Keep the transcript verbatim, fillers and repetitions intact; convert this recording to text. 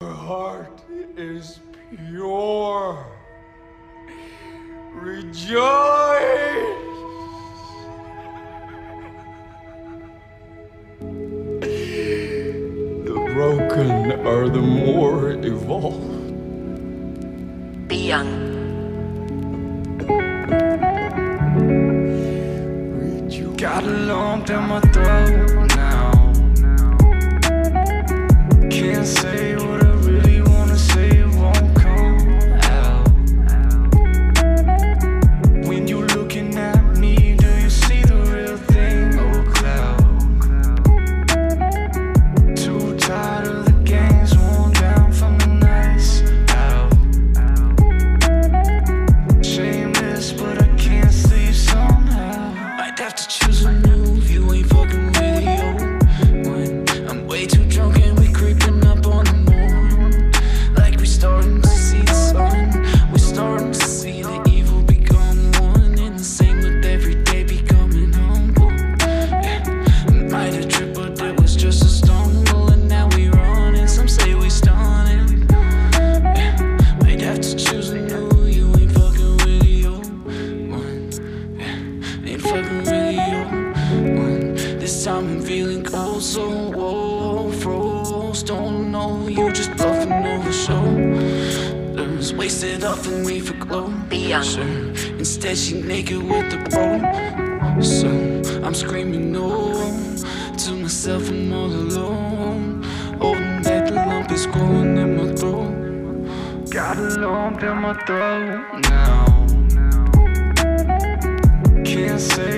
Your heart is pure. Rejoice! The broken are the more evolved. Be young. Got a lump in my throat now. Can't say what I really wanna say, it won't come out. When you're looking at me, do you see the real thing or a cloud? Too tired of the games, worn down from the nights out. Shameless, but I can't sleep somehow. Might have to choose a move, you ain't fucking with yo. When I'm way too drunk and we creeping up on the moon, like we starting to see the sun. We're starting to see the evil become one, and the same with every day becoming humble. Yeah. Might have tripped, but that was just a stumble, and now we running. Some say we stunning. Yeah. Might have to choose a new, you ain't fucking with yo. One. Yeah. Ain't fucking with yo. One. This time I'm feeling cold, so whoa, froze. Don't know, you just bluffing over shoulders, wasted off and we for glow. Be young. Sure. Instead she naked with the bro. So I'm screaming no to myself, I'm all alone, holding back the lump is growing in my throat. Got a lump in my throat now. Can't say